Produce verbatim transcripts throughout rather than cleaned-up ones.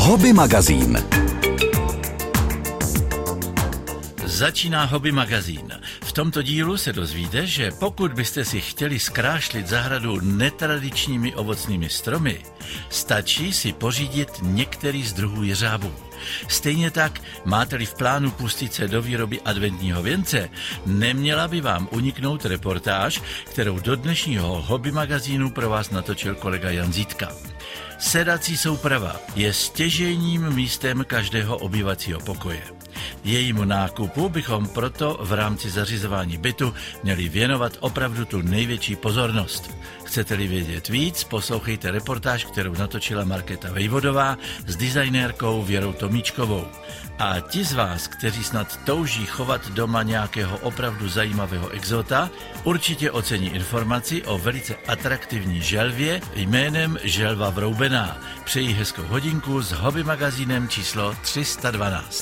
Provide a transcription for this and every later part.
Hobby magazín. Začíná Hobby magazín. V tomto dílu se dozvíte, že pokud byste si chtěli zkrášlit zahradu netradičními ovocnými stromy, stačí si pořídit některý z druhů jeřábů. Stejně tak, máte-li v plánu pustit se do výroby adventního věnce, neměla by vám uniknout reportáž, kterou do dnešního Hobby magazínu pro vás natočil kolega Jan Zítka. Sedací souprava je stěžejním místem každého obývacího pokoje. Jejímu nákupu bychom proto v rámci zařizování bytu měli věnovat opravdu tu největší pozornost. Chcete-li vědět víc, poslouchejte reportáž, kterou natočila Markéta Vejvodová s designérkou Věrou Tomíčkovou. A ti z vás, kteří snad touží chovat doma nějakého opravdu zajímavého exota, určitě ocení informaci o velice atraktivní želvě jménem želva vroubená. Přeji hezkou hodinku s Hobby magazínem číslo tři sta dvanáct.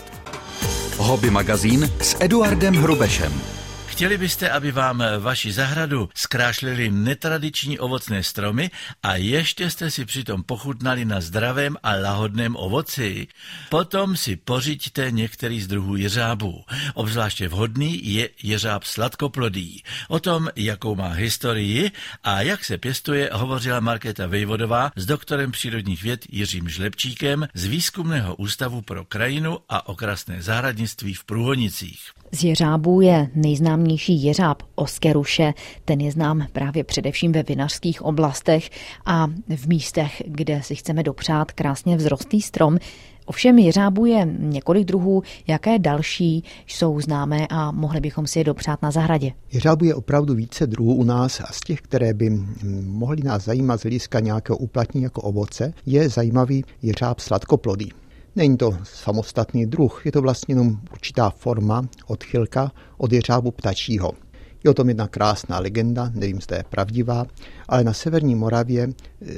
Hobby magazín s Eduardem Hrubešem. Chtěli byste, aby vám vaši zahradu zkrášlili netradiční ovocné stromy a ještě jste si přitom pochutnali na zdravém a lahodném ovoci? Potom si pořiďte některý z druhů jeřábů. Obzvláště vhodný je jeřáb sladkoplodý. O tom, jakou má historii a jak se pěstuje, hovořila Markéta Vejvodová s doktorem přírodních věd Jiřím Žlebčíkem z Výzkumného ústavu pro krajinu a okrasné zahradnictví v Průhonicích. Z jeřábů je nejznámější jeřáb oskeruše. Ten je znám právě především ve vinařských oblastech a v místech, kde si chceme dopřát krásně vzrostlý strom. Ovšem jeřábů je několik druhů, jaké další jsou známé a mohli bychom si je dopřát na zahradě. Jeřábů je opravdu více druhů u nás a z těch, které by mohly nás zajímat z hlediska nějakého uplatnění jako ovoce, je zajímavý jeřáb sladkoplodý. Není to samostatný druh, je to vlastně jenom určitá forma, odchylka od jeřábu ptačího. Je o tom jedna krásná legenda, nevím, zda je pravdivá, ale na severní Moravě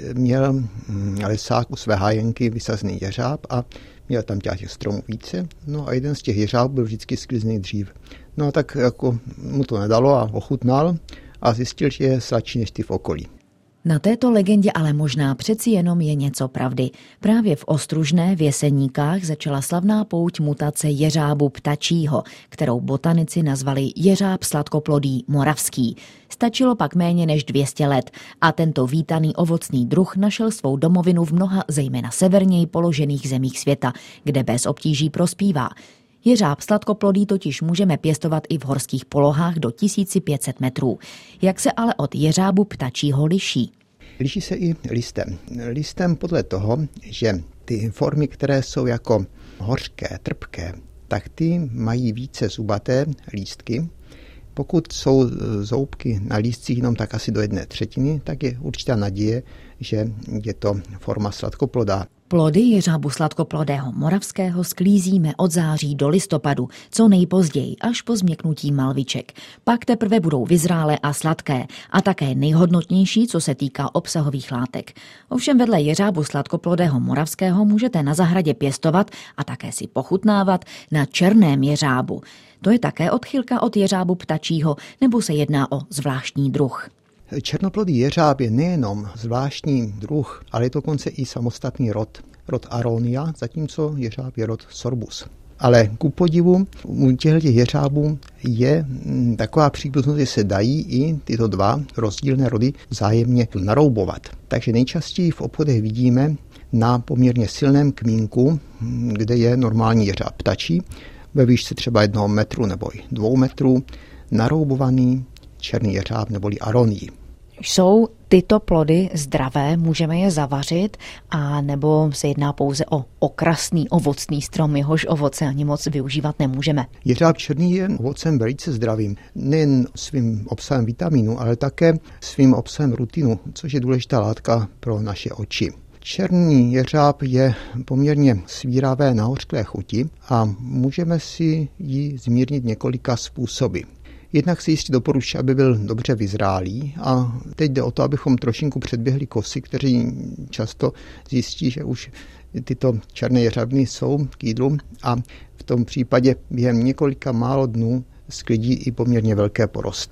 měl lesák u své hájenky vysazený jeřáb a měl tam těch stromů více, no a jeden z těch jeřábů byl vždycky sklizný dřív. No a tak jako mu to nedalo a ochutnal a zjistil, že je sladší než ty v okolí. Na této legendě ale možná přeci jenom je něco pravdy. Právě v Ostružné v Jeseníkách začala slavná pouť mutace jeřábu ptačího, kterou botanici nazvali jeřáb sladkoplodý moravský. Stačilo pak méně než dvě stě let a tento vítaný ovocný druh našel svou domovinu v mnoha zejména severněji položených zemích světa, kde bez obtíží prospívá. Jeřáb sladkoplodý totiž můžeme pěstovat i v horských polohách do tisíc pět set metrů. Jak se ale od jeřábu ptačího liší? Liší se i listem. Listem podle toho, že ty formy, které jsou jako hořké, trpké, tak ty mají více zubaté lístky. Pokud jsou zoubky na lístcích jenom tak asi do jedné třetiny, tak je určitá naděje, že je to forma sladkoplodá. Plody jeřábu sladkoplodého moravského sklízíme od září do listopadu, co nejpozději až po změknutí malviček. Pak teprve budou vyzrálé a sladké a také nejhodnotnější, co se týká obsahových látek. Ovšem vedle jeřábu sladkoplodého moravského můžete na zahradě pěstovat a také si pochutnávat na černém jeřábu. To je také odchylka od jeřábu ptačího, nebo se jedná o zvláštní druh. Černoplodý jeřáb je nejenom zvláštní druh, ale je to dokonce i samostatný rod, rod Aronia, zatímco jeřáb je rod Sorbus. Ale ku podivu u těchto jeřábů je taková příbuznost, že se dají i tyto dva rozdílné rody vzájemně naroubovat. Takže nejčastěji v obchodech vidíme na poměrně silném kmínku, kde je normální jeřáb ptačí, ve výšce třeba jednoho metru nebo i dvou metrů, naroubovaný černý jeřáb neboli aronii. Jsou tyto plody zdravé, můžeme je zavařit, a nebo se jedná pouze o okrasný ovocný strom, jehož ovoce ani moc využívat nemůžeme? Jeřáb černý je ovocem velice zdravým, nejen svým obsahem vitamínu, ale také svým obsahem rutinu, což je důležitá látka pro naše oči. Černý jeřáb je poměrně svíravé na hořklé chuti a můžeme si ji zmírnit několika způsoby. Jednak si jistě doporučuji, aby byl dobře vyzrálý a teď jde o to, abychom trošinku předběhli kosy, kteří často zjistí, že už tyto černé jeřábny jsou k jídlu a v tom případě během několika málo dnů sklidí i poměrně velké porosty.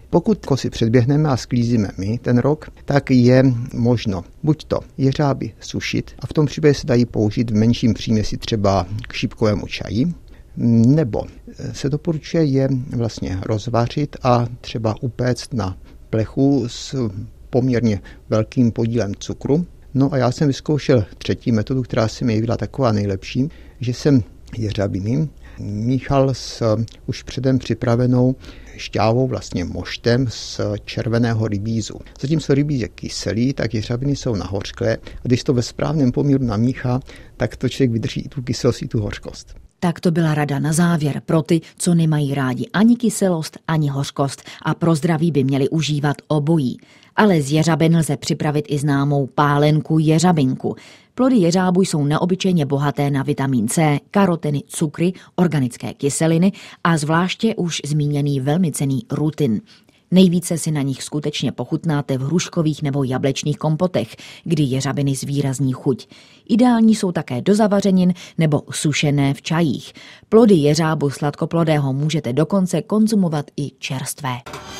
Pokud kosy předběhneme a sklízíme my ten rok, tak je možno buď to jeřáby sušit a v tom případě se dají použít v menším příměsi třeba k šípkovému čaji, nebo se doporučuje je vlastně rozvařit a třeba upéct na plechu s poměrně velkým podílem cukru. No a já jsem vyzkoušel třetí metodu, která se mi jevila taková nejlepší, že jsem jeřabiny míchal s už předem připravenou šťávou, vlastně moštem z červeného rybízu. Zatímco rybíz je kyselý, tak jeřabiny jsou nahořklé a když to ve správném poměru namíchá, tak to člověk vydrží i tu kyselost, i tu hořkost. Tak to byla rada na závěr pro ty, co nemají rádi ani kyselost, ani hořkost a pro zdraví by měli užívat obojí. Ale z jeřabin lze připravit i známou pálenku jeřabinku. Plody jeřábu jsou neobyčejně bohaté na vitamin C, karoteny, cukry, organické kyseliny a zvláště už zmíněný velmi cenný rutin. Nejvíce si na nich skutečně pochutnáte v hruškových nebo jablečných kompotech, kdy jeřabiny zvýrazní chuť. Ideální jsou také do zavařenin nebo sušené v čajích. Plody jeřábu sladkoplodého můžete dokonce konzumovat i čerstvé.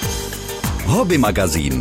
Hobby magazín.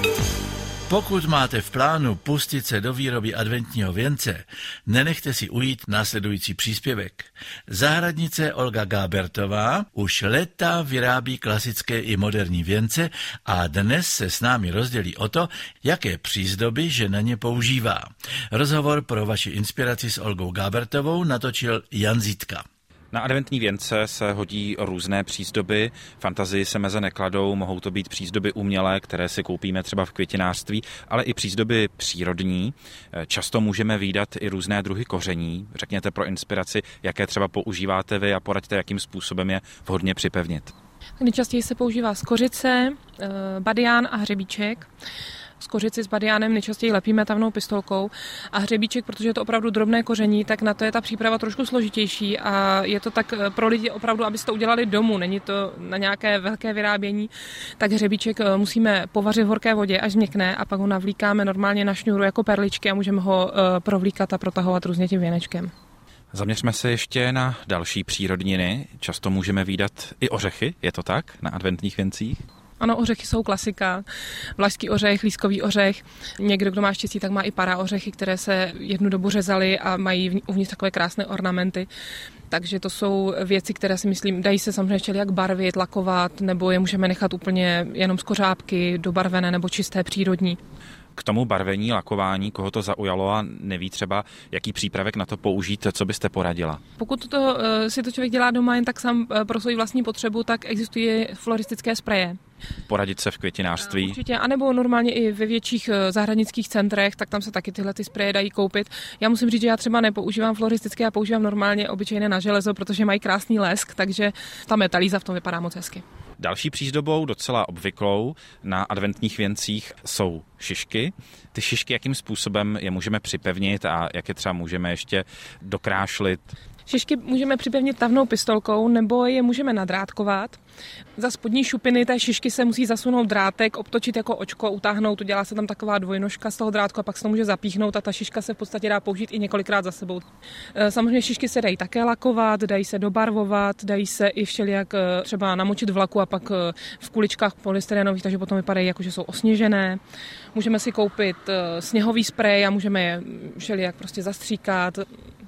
Pokud máte v plánu pustit se do výroby adventního věnce, nenechte si ujít následující příspěvek. Zahradnice Olga Gábertová už léta vyrábí klasické i moderní věnce a dnes se s námi rozdělí o to, jaké přízdoby že na ně používá. Rozhovor pro vaši inspiraci s Olgou Gábertovou natočil Jan Zítka. Na adventní věnce se hodí různé přízdoby, fantazii se meze nekladou, mohou to být přízdoby umělé, které si koupíme třeba v květinářství, ale i přízdoby přírodní. Často můžeme vídat i různé druhy koření. Řekněte pro inspiraci, jaké třeba používáte vy a poraďte, jakým způsobem je vhodně připevnit. Nejčastěji se používá skořice, badián a hřebíček. Skořici s badiánem nejčastěji lepíme tavnou pistolkou a hřebíček, protože je to opravdu drobné koření, tak na to je ta příprava trošku složitější a je to tak pro lidi opravdu, abyste to udělali domů, není to na nějaké velké vyrábění, tak hřebíček musíme povařit v horké vodě, až změkne a pak ho navlíkáme normálně na šňůru jako perličky a můžeme ho provlíkat a protahovat různě tím věnečkem. Zaměřme se ještě na další přírodniny. Často můžeme vídat i ořechy, je to tak, na adventních věncích? Ano, ořechy jsou klasika. Vlašský ořech, lískový ořech. Někdo, kdo má štěstí, tak má i para ořechy, které se jednu dobu řezaly a mají uvnitř takové krásné ornamenty. Takže to jsou věci, které si myslím, dají se samozřejmě ještě jak barvit, lakovat, nebo je můžeme nechat úplně jenom z kořápky, dobarvené nebo čisté přírodní. K tomu barvení, lakování, koho to zaujalo a neví třeba, jaký přípravek na to použít, co byste poradila? Pokud to, si to člověk dělá doma jen tak sám pro svou vlastní potřebu, tak existují floristické spreje. Poradit se v květinářství? Určitě, anebo normálně i ve větších zahradnických centrech, tak tam se taky tyhle ty spreje dají koupit. Já musím říct, že já třeba nepoužívám floristické, já používám normálně obyčejné na železo, protože mají krásný lesk, takže ta metalíza v tom vypadá moc hezky. Další přízdobou, docela obvyklou na adventních věncích jsou šišky. Ty šišky, jakým způsobem je můžeme připevnit a jak je třeba můžeme ještě dokrášlit? Šišky můžeme připevnit tavnou pistolkou nebo je můžeme nadrátkovat. Za spodní šupiny té šišky se musí zasunout drátek, obtočit jako očko, utáhnout, udělá se tam taková dvojnožka z toho drátku a pak se to může zapíchnout a ta šiška se v podstatě dá použít i několikrát za sebou. Samozřejmě šišky se dají také lakovat, dají se dobarvovat, dají se i všelijak třeba namočit v laku a pak v kuličkách polystyrenových, takže potom vypadají jako, že jsou osněžené. Můžeme si koupit sněhový sprej a můžeme je všelijak prostě zastříkat,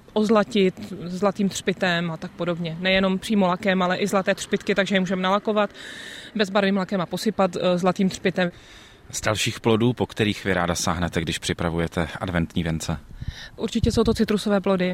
ozlatit zlatým třpitem a tak podobně. Nejenom přímo lakem, ale i zlaté třpitky, takže je můžeme nalakovat bezbarvým lakem a posypat zlatým třpitem. Z dalších plodů, po kterých vy ráda sáhnete, když připravujete adventní věnce? Určitě jsou to citrusové plody,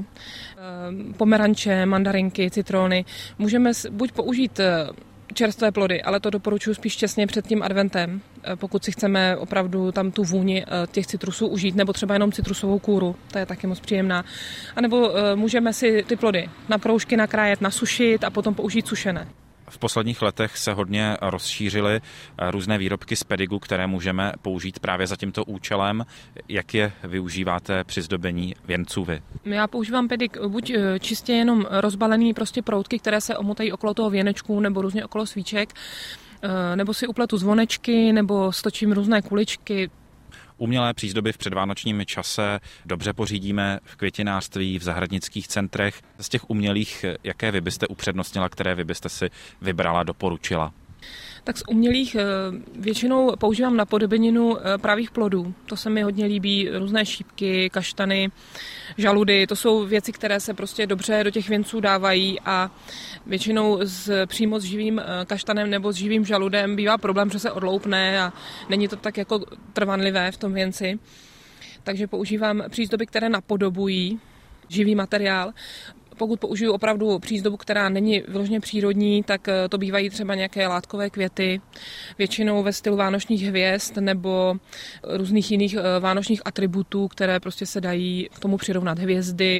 pomeranče, mandarinky, citrony. Můžeme buď použít čerstvé plody, ale to doporučuji spíš těsně před tím adventem, pokud si chceme opravdu tam tu vůni těch citrusů užít, nebo třeba jenom citrusovou kůru, ta je taky moc příjemná. A nebo můžeme si ty plody na proužky nakrájet, nasušit a potom použít sušené. V posledních letech se hodně rozšířily různé výrobky z pedigu, které můžeme použít právě za tímto účelem. Jak je využíváte při zdobení věnců vy? Já používám pedig buď čistě jenom rozbalený prostě proutky, které se omotají okolo toho věnečku nebo různě okolo svíček, nebo si upletu zvonečky, nebo stočím různé kuličky. Umělé přízdoby v předvánočním čase dobře pořídíme v květinářství, v zahradnických centrech. Z těch umělých, jaké vy byste upřednostnila, které vy byste si vybrala, doporučila? Tak z umělých většinou používám napodobeninu pravých plodů. To se mi hodně líbí, různé šípky, kaštany, žaludy. To jsou věci, které se prostě dobře do těch věnců dávají a většinou s, přímo s živým kaštanem nebo s živým žaludem bývá problém, že se odloupne a není to tak jako trvanlivé v tom věnci. Takže používám přízdoby, které napodobují živý materiál. Pokud použiju opravdu přízdobu, která není vyloženě přírodní, tak to bývají třeba nějaké látkové květy, většinou ve stylu vánočních hvězd nebo různých jiných vánočních atributů, které prostě se dají k tomu přirovnat. Hvězdy,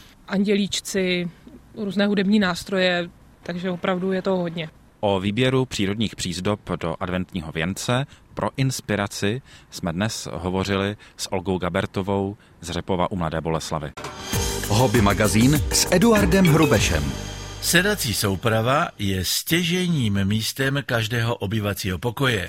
andělíčci, různé hudební nástroje, takže opravdu je toho hodně. O výběru přírodních přízdob do adventního věnce pro inspiraci jsme dnes hovořili s Olgou Gabertovou z Řepova u Mladé Boleslavi. Hobby magazín s Eduardem Hrubešem. Sedací souprava je stěžejním místem každého obyvacího pokoje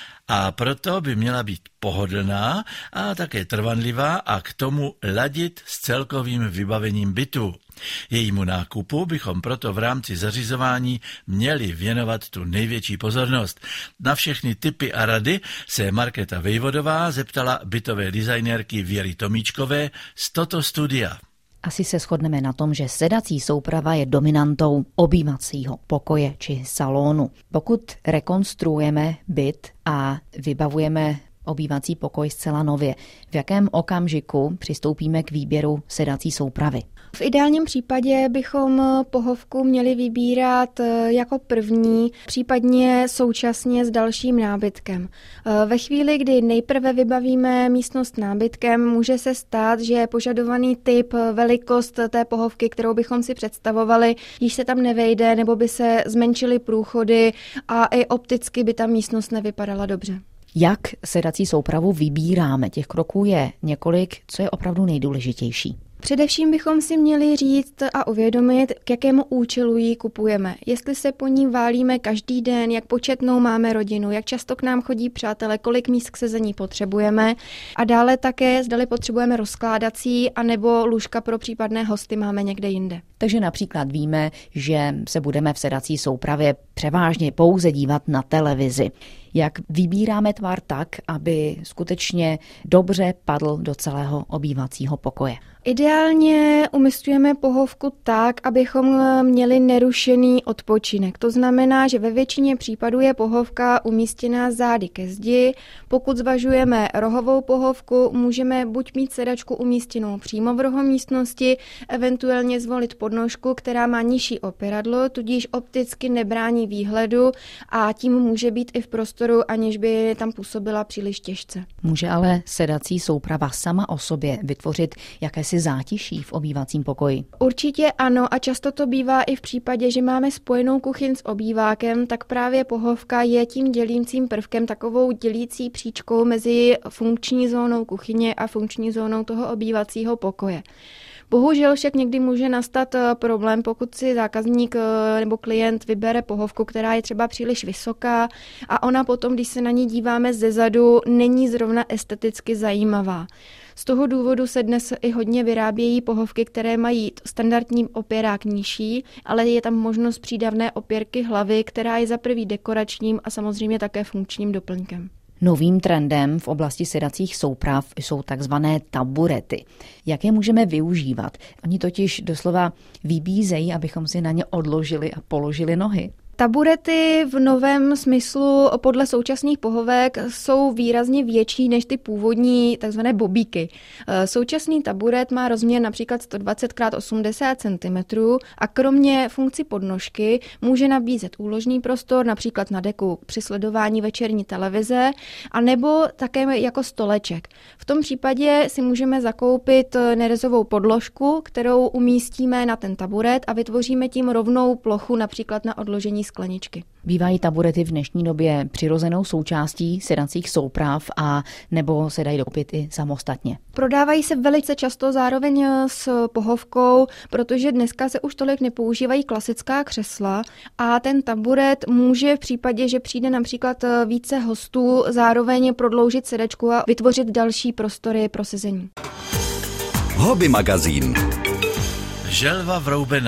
a proto by měla být pohodlná a také trvanlivá a k tomu ladit s celkovým vybavením bytu. Jejímu nákupu bychom proto v rámci zařizování měli věnovat tu největší pozornost. Na všechny tipy a rady se Markéta Vejvodová zeptala bytové designérky Věry Tomíčkové z Toto studia. Asi se shodneme na tom, že sedací souprava je dominantou obývacího pokoje či salonu. Pokud rekonstruujeme byt a vybavujeme obývací pokoj zcela nově, v jakém okamžiku přistoupíme k výběru sedací soupravy? V ideálním případě bychom pohovku měli vybírat jako první, případně současně s dalším nábytkem. Ve chvíli, kdy nejprve vybavíme místnost nábytkem, může se stát, že požadovaný typ, velikost té pohovky, kterou bychom si představovali, již se tam nevejde, nebo by se zmenšily průchody a i opticky by ta místnost nevypadala dobře. Jak sedací soupravu vybíráme? Těch kroků je několik, co je opravdu nejdůležitější. Především bychom si měli říct a uvědomit, k jakému účelu ji kupujeme. Jestli se po ní válíme každý den, jak početnou máme rodinu, jak často k nám chodí přátelé, kolik míst k sezení potřebujeme a dále také, zdali potřebujeme rozkládací anebo lůžka pro případné hosty máme někde jinde. Takže například víme, že se budeme v sedací soupravě převážně pouze dívat na televizi. Jak vybíráme tvar tak, aby skutečně dobře padl do celého obývacího pokoje? Ideálně umístujeme pohovku tak, abychom měli nerušený odpočinek. To znamená, že ve většině případů je pohovka umístěná zády ke zdi. Pokud zvažujeme rohovou pohovku, můžeme buď mít sedačku umístěnou přímo v rohu místnosti, eventuálně zvolit podnožku, která má nižší opěradlo, tudíž opticky nebrání výhledu a tím může být i v prostoru, aniž by tam působila příliš těžce. Může ale sedací souprava sama o sobě vytvořit jakési zátiší v obývacím pokoji? Určitě ano a často to bývá i v případě, že máme spojenou kuchyň s obývákem, tak právě pohovka je tím dělícím prvkem, takovou dělící příčkou mezi funkční zónou kuchyně a funkční zónou toho obývacího pokoje. Bohužel však někdy může nastat problém, pokud si zákazník nebo klient vybere pohovku, která je třeba příliš vysoká a ona potom, když se na ní díváme zezadu, není zrovna esteticky zajímavá. Z toho důvodu se dnes i hodně vyrábějí pohovky, které mají standardní opěrák nižší, ale je tam možnost přídavné opěrky hlavy, která je za prvý dekoračním a samozřejmě také funkčním doplňkem. Novým trendem v oblasti sedacích souprav jsou takzvané taburety. Jak je můžeme využívat? Oni totiž doslova vybízejí, abychom si na ně odložili a položili nohy. Taburety v novém smyslu podle současných pohovek jsou výrazně větší než ty původní takzvané bobíky. Současný taburet má rozměr například sto dvacet krát osmdesát centimetrů a kromě funkci podnožky může nabízet úložný prostor, například na deku při sledování večerní televize, anebo také jako stoleček. V tom případě si můžeme zakoupit nerezovou podložku, kterou umístíme na ten taburet a vytvoříme tím rovnou plochu například na odložení skleničky. Bývají taburety v dnešní době přirozenou součástí sedacích souprav a nebo se dají koupit i samostatně? Prodávají se velice často zároveň s pohovkou, protože dneska se už tolik nepoužívají klasická křesla a ten taburet může v případě, že přijde například více hostů, zároveň prodloužit sedačku a vytvořit další prostory pro sezení. Hobby magazín. Želva vroubená.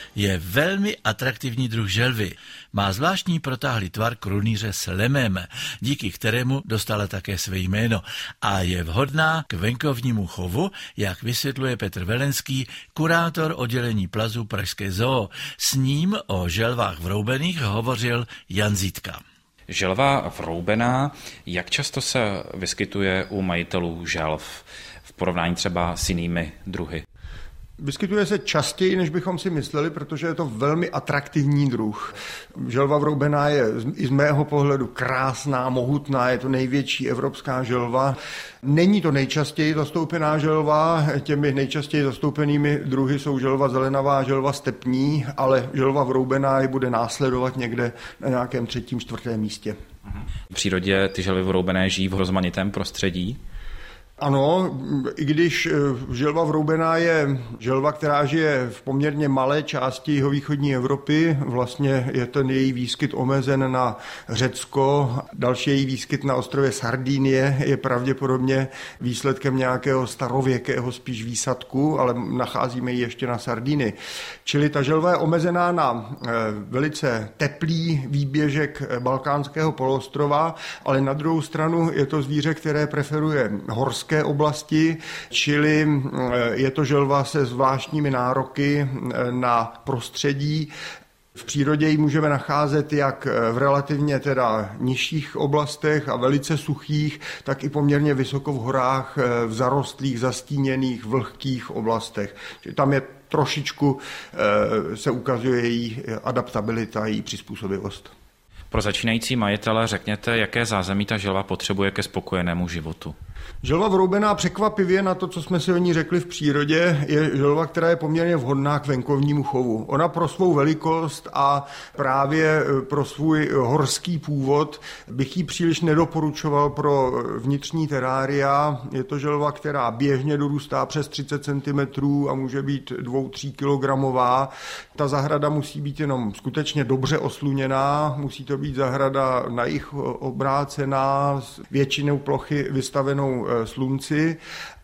je velmi atraktivní druh želvy. Má zvláštní protáhlý tvar krunýře s lemem, díky kterému dostala také své jméno a je vhodná k venkovnímu chovu, jak vysvětluje Petr Velenský, kurátor oddělení plazů Pražské zoo. S ním o želvách vroubených hovořil Jan Zítka. Želva vroubená, jak často se vyskytuje u majitelů želv v porovnání třeba s jinými druhy? Vyskytuje se častěji, než bychom si mysleli, protože je to velmi atraktivní druh. Želva vroubená je i z mého pohledu krásná, mohutná, je to největší evropská želva. Není to nejčastěji zastoupená želva, těmi nejčastěji zastoupenými druhy jsou želva zelenavá, želva stepní, ale želva vroubená ji bude následovat někde na nějakém třetím, čtvrtém místě. V přírodě ty želvy vroubené žijí v rozmanitém prostředí? Ano, i když želva vroubená je želva, která žije v poměrně malé části jihovýchodní Evropy, vlastně je ten její výskyt omezen na Řecko, další její výskyt na ostrově Sardinie je pravděpodobně výsledkem nějakého starověkého spíš výsadku, ale nacházíme ji ještě na Sardinii. Čili ta želva je omezená na velice teplý výběžek balkánského poloostrova, ale na druhou stranu je to zvíře, které preferuje horské oblasti, čili je to želva se zvláštními nároky na prostředí. V přírodě ji můžeme nacházet jak v relativně teda nižších oblastech a velice suchých, tak i poměrně vysoko v horách, v zarostlých, zastíněných, vlhkých oblastech. Čili tam je trošičku se ukazuje její adaptabilita, její přizpůsobivost. Pro začínající majitele řekněte, jaké zázemí ta želva potřebuje ke spokojenému životu. Želva vroubená překvapivě na to, co jsme si o ní řekli v přírodě, je želva, která je poměrně vhodná k venkovnímu chovu. Ona pro svou velikost a právě pro svůj horský původ bych ji příliš nedoporučoval pro vnitřní terária. Je to želva, která běžně dorůstá přes třicet centimetrů a může být dva až tři kilogramová. Ta zahrada musí být jenom skutečně dobře osluněná, musí to být zahrada na jih obrácená, s většinou plochy vystavenou slunci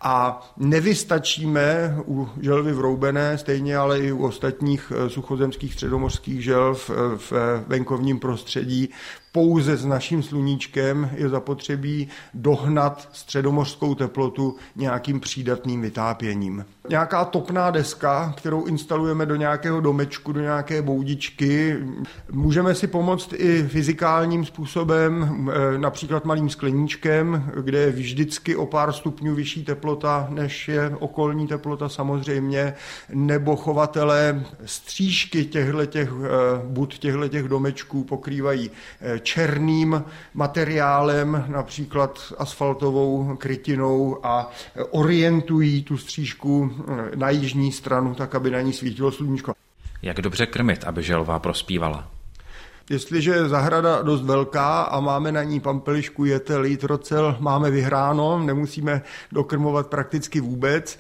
a nevystačíme u želvy vroubené, stejně ale i u ostatních suchozemských středomořských želv v venkovním prostředí. Pouze s naším sluníčkem je zapotřebí dohnat středomořskou teplotu nějakým přídatným vytápěním. Nějaká topná deska, kterou instalujeme do nějakého domečku, do nějaké boudičky. Můžeme si pomoct i fyzikálním způsobem, například malým skleníčkem, kde je vždycky o pár stupňů vyšší teplota, než je okolní teplota samozřejmě, nebo chovatelé střížky těchto bud těchto domečků pokrývají černým materiálem, například asfaltovou krytinou a orientují tu střížku na jižní stranu, tak aby na ní svítilo sluníčko. Jak dobře krmit, aby želva prospívala? Jestliže je zahrada dost velká a máme na ní pampelišku, jetel, jitrocel, máme vyhráno, nemusíme dokrmovat prakticky vůbec.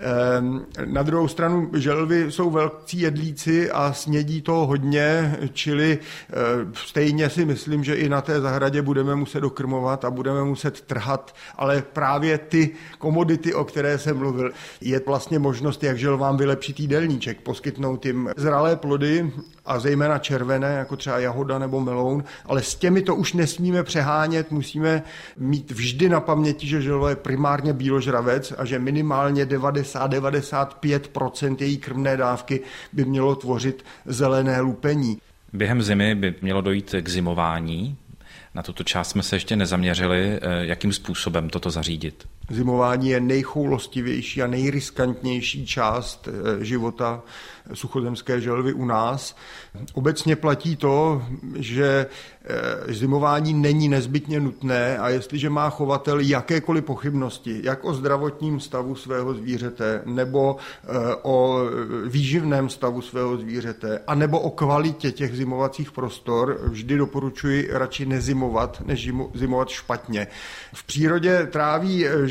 Na druhou stranu želvy jsou velcí jedlíci a snědí toho hodně, čili stejně si myslím, že i na té zahradě budeme muset dokrmovat a budeme muset trhat, ale právě ty komodity, o které jsem mluvil, je vlastně možnost, jak želvám vylepšit jídelníček, poskytnout jim zralé plody a zejména červené, jako třeba jahoda nebo meloun, ale s těmi to už nesmíme přehánět, musíme mít vždy na paměti, že želva je primárně bíložravec a že minimálně devadesát až devadesát pět procent její krmné dávky by mělo tvořit zelené lupení. Během zimy by mělo dojít k zimování. Na tuto část jsme se ještě nezaměřili, jakým způsobem toto zařídit. Zimování je nejchoulostivější a nejriskantnější část života suchozemské želvy u nás. Obecně platí to, že zimování není nezbytně nutné a jestliže má chovatel jakékoliv pochybnosti, jak o zdravotním stavu svého zvířete, nebo o výživném stavu svého zvířete, anebo o kvalitě těch zimovacích prostor, vždy doporučuji radši nezimovat, než zimovat špatně. V přírodě tráví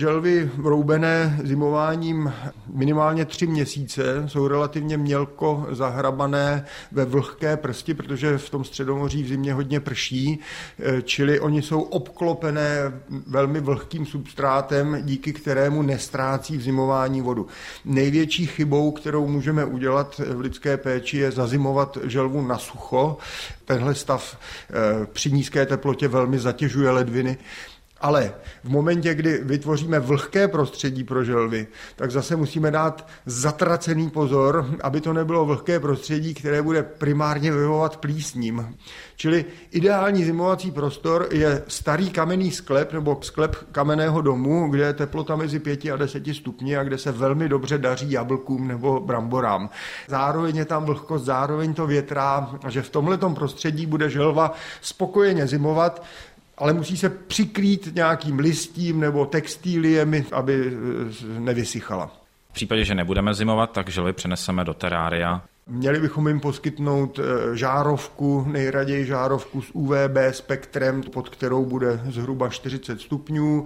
želvy roubené zimováním minimálně tři měsíce jsou relativně mělko zahrabané ve vlhké prsti, protože v tom Středomoří v zimě hodně prší, čili oni jsou obklopené velmi vlhkým substrátem, díky kterému nestrácí v zimování vodu. Největší chybou, kterou můžeme udělat v lidské péči, je zazimovat želvu na sucho. Tenhle stav při nízké teplotě velmi zatěžuje ledviny. Ale v momentě, kdy vytvoříme vlhké prostředí pro želvy, tak zase musíme dát zatracený pozor, aby to nebylo vlhké prostředí, které bude primárně vyhovovat plísním. Čili ideální zimovací prostor je starý kamenný sklep nebo sklep kamenného domu, kde je teplota mezi pěti a deseti stupni a kde se velmi dobře daří jablkům nebo bramborám. Zároveň je tam vlhkost, zároveň to větrá, že v tomhletom prostředí bude želva spokojeně zimovat, ale musí se přikrýt nějakým listím nebo textíliemi, aby nevysychala. V případě, že nebudeme zimovat, tak želvy přeneseme do terária. Měli bychom jim poskytnout žárovku, nejraději žárovku s U V B spektrem, pod kterou bude zhruba čtyřicet stupňů,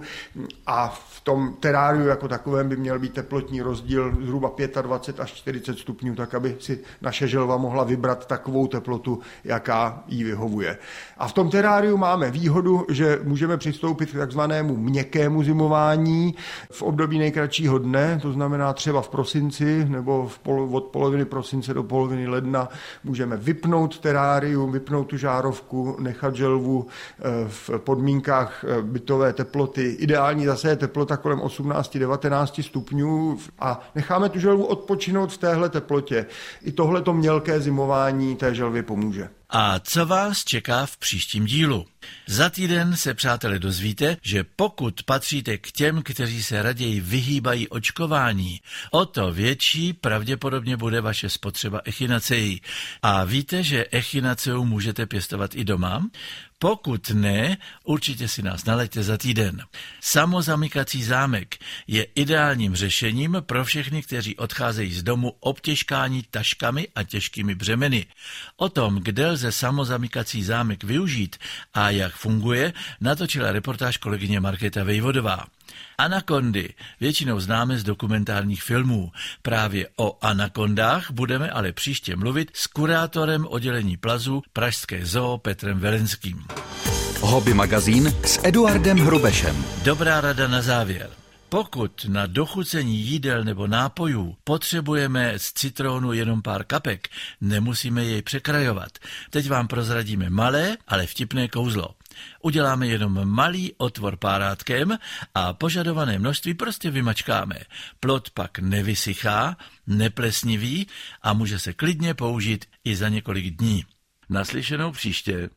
a v tom teráriu jako takovém by měl být teplotní rozdíl zhruba dvacet pět až čtyřicet stupňů, tak aby si naše želva mohla vybrat takovou teplotu, jaká jí vyhovuje. A v tom teráriu máme výhodu, že můžeme přistoupit k takzvanému měkkému zimování v období nejkratšího dne, to znamená třeba v prosinci nebo v polo, od poloviny prosince do poloviny ledna můžeme vypnout terárium, vypnout tu žárovku, nechat želvu v podmínkách bytové teploty. Ideální zase je teplota kolem osmnáct až devatenáct stupňů a necháme tu želvu odpočinout v téhle teplotě. I tohleto mělké zimování té želvy pomůže. A co vás čeká v příštím dílu? Za týden se, přátelé, dozvíte, že pokud patříte k těm, kteří se raději vyhýbají očkování, o to větší pravděpodobně bude vaše spotřeba echinaceí. A víte, že echinaceu můžete pěstovat i doma? Pokud ne, určitě si nás nalaďte za týden. Samozamykací zámek je ideálním řešením pro všechny, kteří odcházejí z domu obtěžkáni taškami a těžkými břemeny. O tom, kde lze samozamykací zámek využít a jak funguje, natočila reportáž kolegyně Markéta Vejvodová. Anakondy většinou známe z dokumentárních filmů. Právě o anakondách budeme ale příště mluvit s kurátorem oddělení plazů Pražské zoo Petrem Velenským. Hobby magazín s Eduardem Hrubešem. Dobrá rada na závěr. Pokud na dochucení jídel nebo nápojů potřebujeme z citronu jenom pár kapek, nemusíme jej překrajovat. Teď vám prozradíme malé, ale vtipné kouzlo. Uděláme jenom malý otvor párátkem a požadované množství prostě vymačkáme. Plod pak nevysychá, neplesnivý a může se klidně použít i za několik dní. Naslyšenou příště.